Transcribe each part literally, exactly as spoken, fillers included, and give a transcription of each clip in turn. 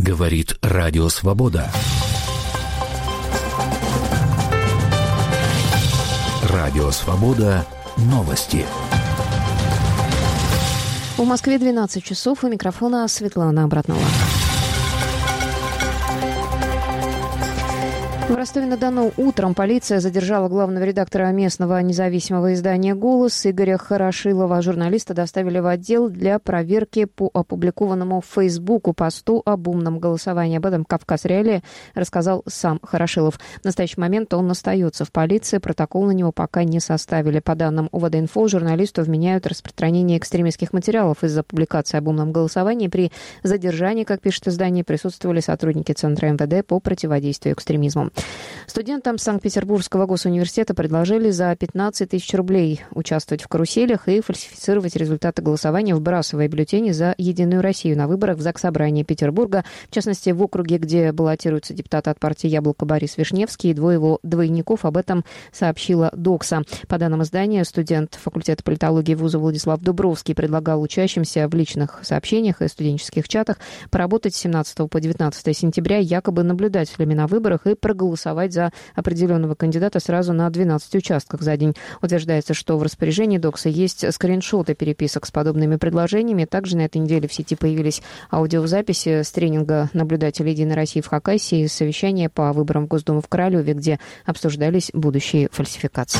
Говорит Радио Свобода. Радио Свобода. Новости. В Москве двенадцать часов. У микрофона Светлана Абратнова. В Ростове-на-Дону утром полиция задержала главного редактора местного независимого издания «Голос» Игоря Хорошилова. Журналиста доставили в отдел для проверки по опубликованному в Фейсбуку посту об умном голосовании. Об этом «Кавказ Реалии» рассказал сам Хорошилов. В настоящий момент он остается в полиции. Протокол на него пока не составили. По данным ОВД-инфо, журналисту вменяют распространение экстремистских материалов из-за публикации об умном голосовании. При задержании, как пишет издание, присутствовали сотрудники Центра эм вэ дэ по противодействию экстремизму. Студентам Санкт-Петербургского госуниверситета предложили за пятнадцать тысяч рублей участвовать в каруселях и фальсифицировать результаты голосования, вбрасывая бюллетени за «Единую Россию» на выборах в Заксобрание Петербурга, в частности, в округе, где баллотируются депутаты от партии «Яблоко» Борис Вишневский и двое его двойников. Об этом сообщила Докса. По данным издания, студент факультета политологии вуза Владислав Дубровский предлагал учащимся в личных сообщениях и студенческих чатах поработать с семнадцатого по девятнадцатое сентября якобы наблюдателями на выборах и проголосовать голосовать за определенного кандидата сразу на двенадцати участках за день. Утверждается, что в распоряжении Докса есть скриншоты переписок с подобными предложениями. Также на этой неделе в сети появились аудиозаписи с тренинга наблюдателей «Единой России» в Хакасии и совещания по выборам в Госдуму в Королеве, где обсуждались будущие фальсификации.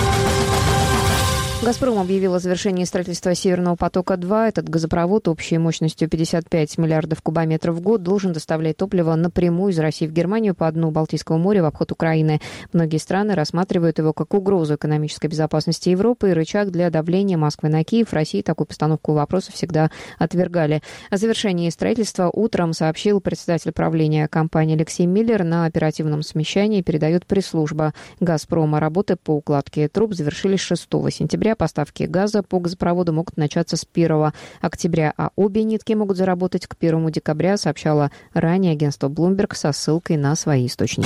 «Газпром» объявил о завершении строительства «Северного потока-два». Этот газопровод общей мощностью пятьдесят пять миллиардов кубометров в год должен доставлять топливо напрямую из России в Германию по дну Балтийского моря в обход Украины. Многие страны рассматривают его как угрозу экономической безопасности Европы и рычаг для давления Москвы на Киев. В России такую постановку вопроса всегда отвергали. О завершении строительства утром сообщил председатель правления компании Алексей Миллер. На оперативном совещании передает пресс-служба «Газпрома». Работы по укладке труб завершились шестого сентября. Поставки газа по газопроводу могут начаться с первого октября, а обе нитки могут заработать к первому декабря, сообщало ранее агентство Bloomberg со ссылкой на свои источники.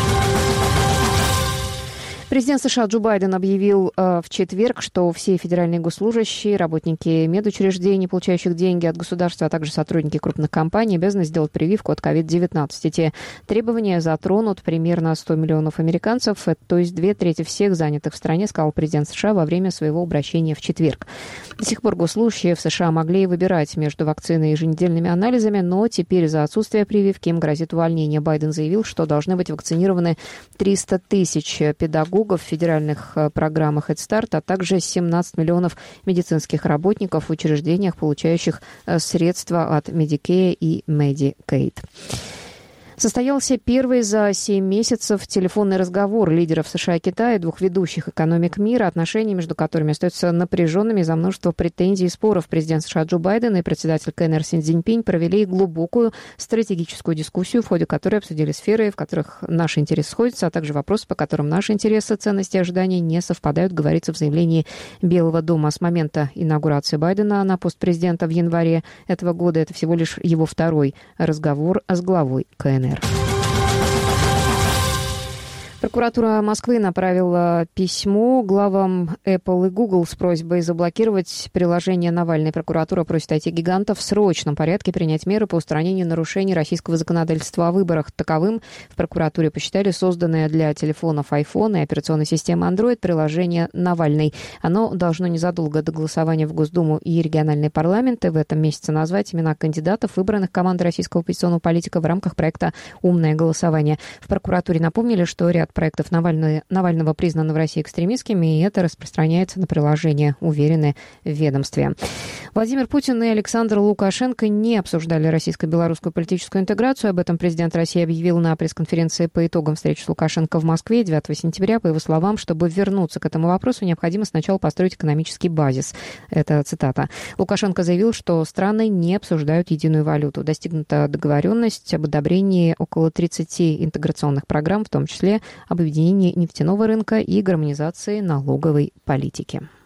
Президент США Джо Байден объявил э, в четверг, что все федеральные госслужащие, работники медучреждений, получающих деньги от государства, а также сотрудники крупных компаний, обязаны сделать прививку от ковид девятнадцать. Эти требования затронут примерно сто миллионов американцев, то есть две трети всех занятых в стране, сказал президент США во время своего обращения в четверг. До сих пор госслужащие в США могли выбирать между вакциной и еженедельными анализами, но теперь за отсутствие прививки им грозит увольнение. Байден заявил, что должны быть вакцинированы триста тысяч педагогов в федеральных программах Head Start, а также семнадцать миллионов медицинских работников в учреждениях, получающих средства от Medicare и Medicaid. Состоялся первый за семь месяцев телефонный разговор лидеров США и Китая, двух ведущих экономик мира, отношения между которыми остаются напряженными из-за множества претензий и споров. Президент США Джо Байден и председатель КНР Си Цзиньпинь провели глубокую стратегическую дискуссию, в ходе которой обсудили сферы, в которых наши интересы сходятся, а также вопросы, по которым наши интересы, ценности и ожидания не совпадают, говорится в заявлении Белого дома. С момента инаугурации Байдена на пост президента в январе этого года это всего лишь его второй разговор с главой КНР. Прокуратура Москвы направила письмо главам Apple и Google с просьбой заблокировать приложение Навальный. Прокуратура просит ай ти-гигантов в срочном порядке принять меры по устранению нарушений российского законодательства о выборах. Таковым в прокуратуре посчитали созданное для телефонов iPhone и операционной системы Android приложение Навальный. Оно должно незадолго до голосования в Госдуму и региональные парламенты в этом месяце назвать имена кандидатов, выбранных командой российского оппозиционного политика в рамках проекта «Умное голосование». В прокуратуре напомнили, что ряд проектов Навального, Навального признаны в России экстремистскими, и это распространяется на приложение, уверены в ведомстве. Владимир Путин и Александр Лукашенко не обсуждали российско-белорусскую политическую интеграцию. Об этом президент России объявил на пресс-конференции по итогам встречи с Лукашенко в Москве девятого сентября. По его словам, чтобы вернуться к этому вопросу, необходимо сначала построить экономический базис. Это цитата. Лукашенко заявил, что страны не обсуждают единую валюту. Достигнута договоренность об одобрении около тридцати интеграционных программ, в том числе об объединении нефтяного рынка и гармонизации налоговой политики.